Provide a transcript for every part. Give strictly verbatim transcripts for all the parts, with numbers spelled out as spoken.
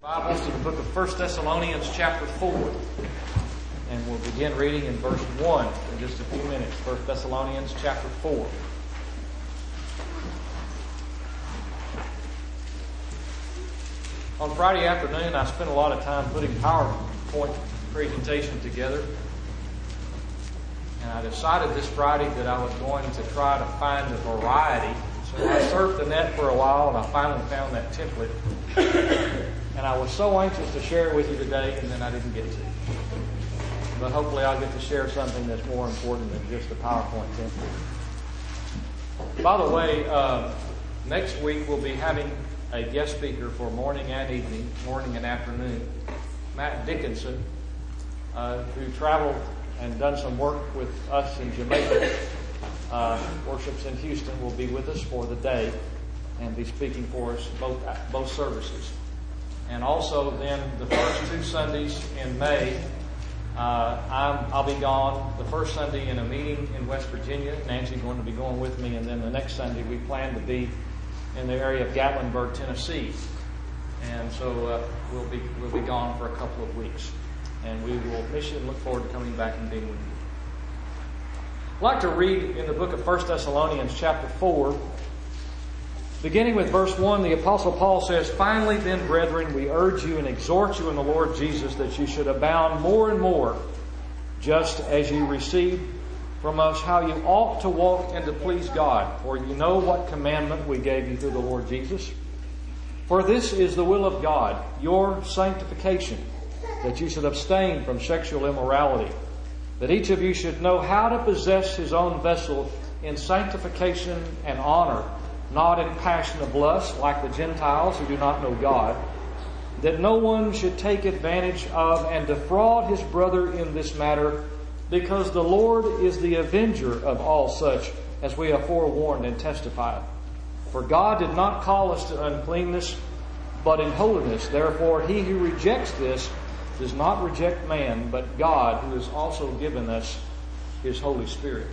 Bibles to the book of First Thessalonians chapter four. And we'll begin reading in verse one in just a few minutes. First Thessalonians chapter four. On Friday afternoon, I spent a lot of time putting PowerPoint presentation together. And I decided this Friday that I was going to try to find a variety. So I surfed the net for a while and I finally found that template. And I was so anxious to share it with you today, and then I didn't get to. But hopefully I'll get to share something that's more important than just the PowerPoint template. By the way, uh, next week we'll be having a guest speaker for morning and evening, morning and afternoon. Matt Dickinson, uh, who traveled and done some work with us in Jamaica, uh, worships in Houston, will be with us for the day and be speaking for us both both services. And also then the first two Sundays in May, uh, I'm, I'll be gone. The first Sunday in a meeting in West Virginia. Nancy's going to be going with me. And then the next Sunday we plan to be in the area of Gatlinburg, Tennessee. And so uh, we'll be we'll be gone for a couple of weeks. And we will miss you and look forward to coming back and being with you. I'd like to read in the book of First Thessalonians chapter four. Beginning with verse one, the Apostle Paul says, "Finally then, brethren, we urge you and exhort you in the Lord Jesus that you should abound more and more, just as you received from us how you ought to walk and to please God. For you know what commandment we gave you through the Lord Jesus. For this is the will of God, your sanctification, that you should abstain from sexual immorality, that each of you should know how to possess his own vessel in sanctification and honor, not in passion of lust, like the Gentiles who do not know God, that no one should take advantage of and defraud his brother in this matter, because the Lord is the avenger of all such, as we have forewarned and testified. For God did not call us to uncleanness, but in holiness. Therefore, he who rejects this does not reject man, but God, who has also given us his Holy Spirit."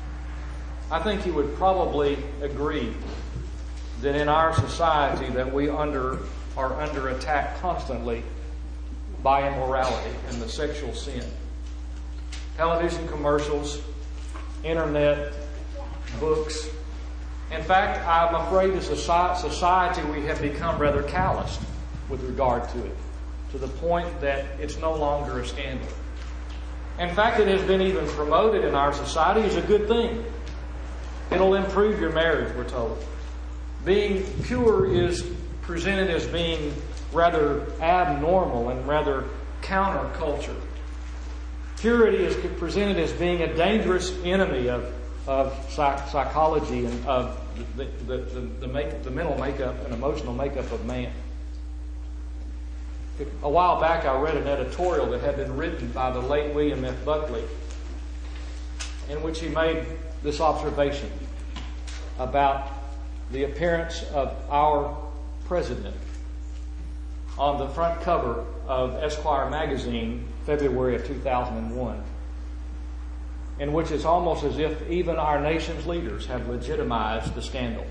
I think you would probably agree that in our society that we under are under attack constantly by immorality and the sexual sin. Television commercials, internet, books. In fact, I'm afraid as a society we have become rather calloused with regard to it, to the point that it's no longer a scandal. In fact, it has been even promoted in our society as a good thing. It'll improve your marriage, we're told. Being pure is presented as being rather abnormal and rather counterculture. Purity is presented as being a dangerous enemy of, of psych- psychology and of the, the, the, the, make, the mental makeup and emotional makeup of man. A while back I read an editorial that had been written by the late William F. Buckley, in which he made this observation about the appearance of our president on the front cover of Esquire magazine, February of two thousand one, in which it's almost as if even our nation's leaders have legitimized the scandal.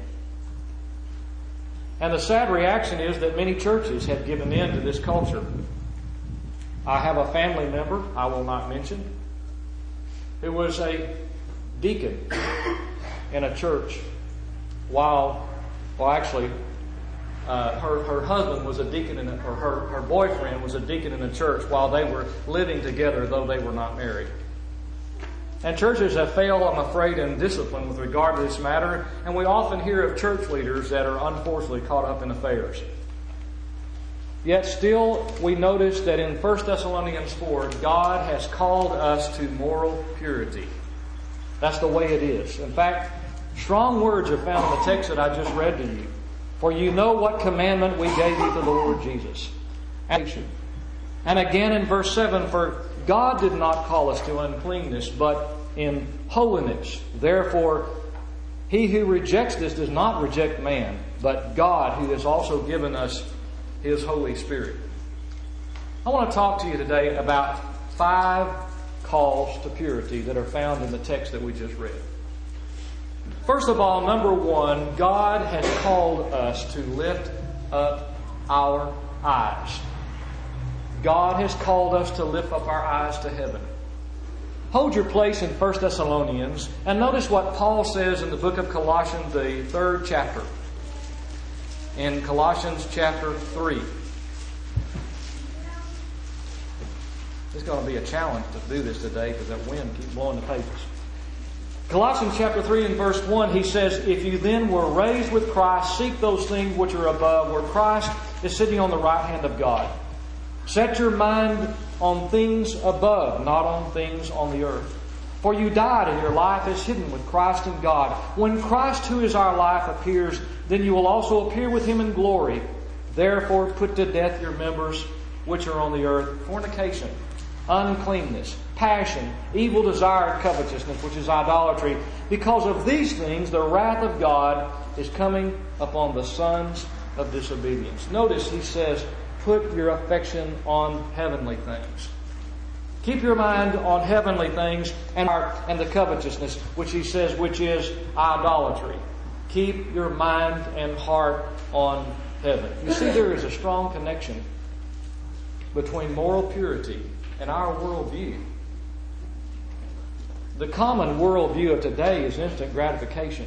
And the sad reaction is that many churches have given in to this culture. I have a family member, I will not mention, who was a deacon in a church while, well actually, uh, her, her husband was a deacon in a, or her, her boyfriend was a deacon in a church while they were living together, though they were not married. And churches have failed, I'm afraid, in discipline with regard to this matter, and we often hear of church leaders that are unfortunately caught up in affairs. Yet still, we notice that in First Thessalonians four, God has called us to moral purity. That's the way it is. In fact, strong words are found in the text that I just read to you. For you know what commandment we gave you to the Lord Jesus. And again in verse seven, for God did not call us to uncleanness, but in holiness. Therefore, he who rejects this does not reject man, but God, who has also given us his Holy Spirit. I want to talk to you today about five calls to purity that are found in the text that we just read. First of all, number one, God has called us to lift up our eyes. God has called us to lift up our eyes to heaven. Hold your place in First Thessalonians and notice what Paul says in the book of Colossians, the third chapter. In Colossians chapter three. It's going to be a challenge to do this today because that wind keeps blowing the pages. Colossians chapter three and verse one, he says, "If you then were raised with Christ, seek those things which are above, where Christ is sitting on the right hand of God. Set your mind on things above, not on things on the earth. For you died, and your life is hidden with Christ in God. When Christ, who is our life, appears, then you will also appear with Him in glory. Therefore put to death your members which are on the earth, fornication, uncleanness, passion, evil desire, and covetousness, which is idolatry. Because of these things, the wrath of God is coming upon the sons of disobedience." Notice he says, put your affection on heavenly things. Keep your mind on heavenly things and, and the covetousness, which he says, which is idolatry. Keep your mind and heart on heaven. You see, there is a strong connection between moral purity and our worldview. The common worldview of today is instant gratification.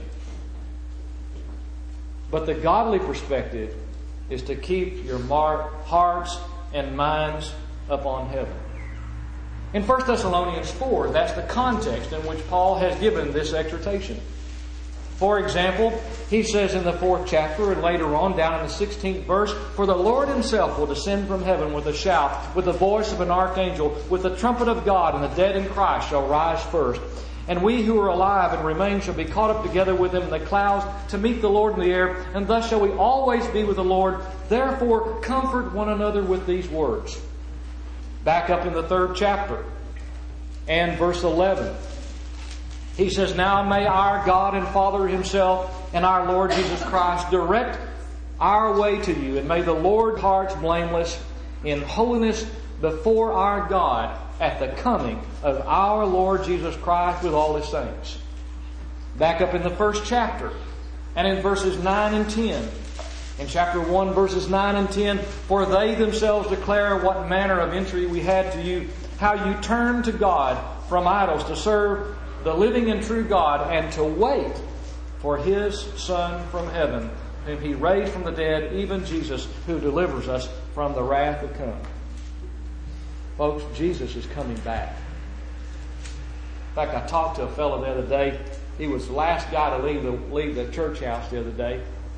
But the godly perspective is to keep your mar- hearts and minds upon heaven. In First Thessalonians four, that's the context in which Paul has given this exhortation. For example, he says in the fourth chapter and later on down in the sixteenth verse, "For the Lord Himself will descend from heaven with a shout, with the voice of an archangel, with the trumpet of God, and the dead in Christ shall rise first. And we who are alive and remain shall be caught up together with them in the clouds to meet the Lord in the air, and thus shall we always be with the Lord. Therefore comfort one another with these words." Back up in the third chapter and verse eleven. He says, "Now may our God and Father Himself and our Lord Jesus Christ direct our way to you, and may the Lord hearts blameless in holiness before our God at the coming of our Lord Jesus Christ with all His saints." Back up in the first chapter and in verses nine and ten. In chapter one, verses nine and ten, "For they themselves declare what manner of entry we had to you, how you turned to God from idols to serve the living and true God, and to wait for His Son from heaven, whom He raised from the dead, even Jesus, who delivers us from the wrath to come." Folks, Jesus is coming back. In fact, I talked to a fellow the other day. He was the last guy to leave the, leave the church house the other day.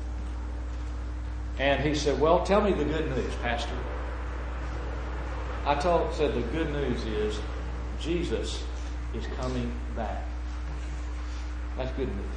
And he said, "Well, tell me the good news, Pastor." I told said the good news is Jesus is coming back. That's good news.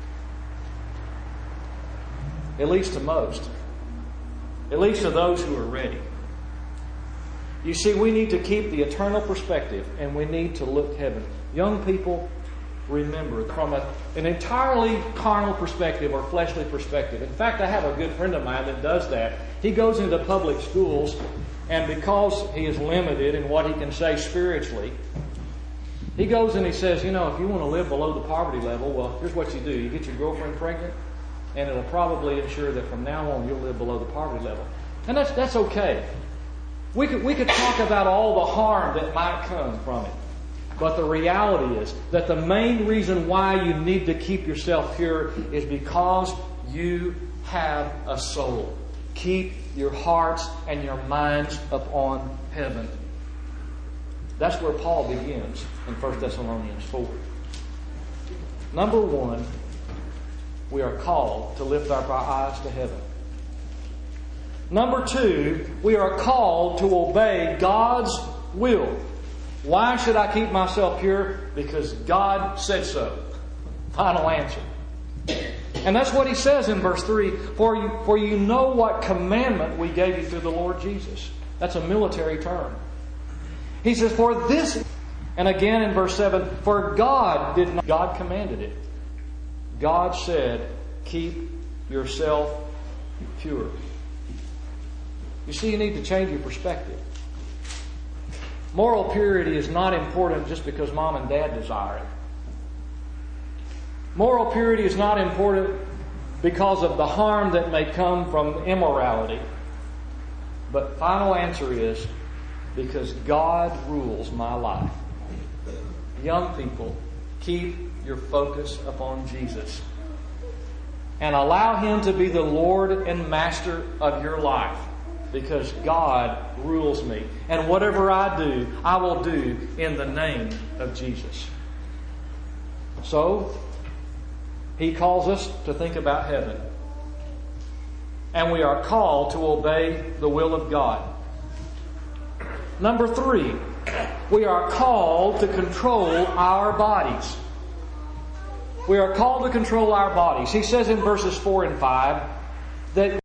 At least to most. At least to those who are ready. You see, we need to keep the eternal perspective, and we need to look to heaven. Young people, remember, from a, an entirely carnal perspective or fleshly perspective. In fact, I have a good friend of mine that does that. He goes into public schools, and because he is limited in what he can say spiritually, he goes and he says, you know, if you want to live below the poverty level, well, here's what you do. You get your girlfriend pregnant, and it'll probably ensure that from now on you'll live below the poverty level. And that's that's okay. We could, we could talk about all the harm that might come from it. But the reality is that the main reason why you need to keep yourself pure is because you have a soul. Keep your hearts and your minds upon heaven. That's where Paul begins in First Thessalonians four. Number one, we are called to lift up our eyes to heaven. Number two, we are called to obey God's will. Why should I keep myself pure? Because God said so. Final answer. And that's what he says in verse three. For you, for you know what commandment we gave you through the Lord Jesus. That's a military term. He says, for this, and again in verse seven, for God did not, God commanded it. God said, keep yourself pure. You see, you need to change your perspective. Moral purity is not important just because mom and dad desire it. Moral purity is not important because of the harm that may come from immorality. But final answer is because God rules my life. Young people, keep your focus upon Jesus and allow Him to be the Lord and Master of your life, because God rules me. And whatever I do, I will do in the name of Jesus. So, He calls us to think about heaven. And we are called to obey the will of God. Number three, we are called to control our bodies. We are called to control our bodies. He says in verses four and five that